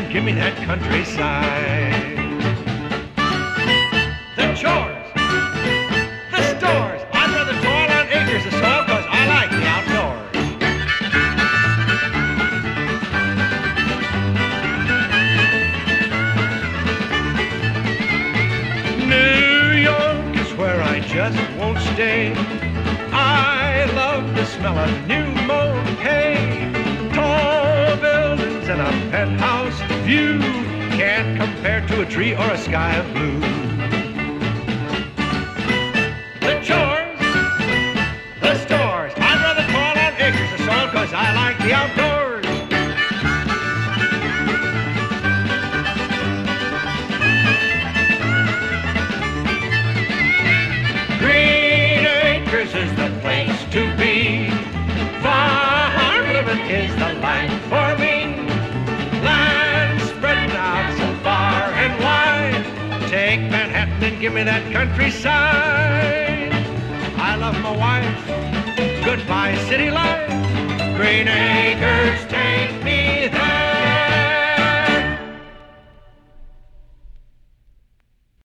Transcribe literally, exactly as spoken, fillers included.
give me that countryside. The chores, the stores, I'd rather toil on acres of soil because I like the outdoors. New York is where I just won't stay. I love the smell of new mown hay. Tall buildings and a penthouse view can't compare to a tree or a sky of blue. The chores, the stores, I'd rather toil on acres of soil because I like the outdoors. Green Acres is the place to be. Farm living is the life for me. Land spreading out so far and wide. Take Manhattan and give me that countryside. I love my wife. Goodbye city life. Green Acres, take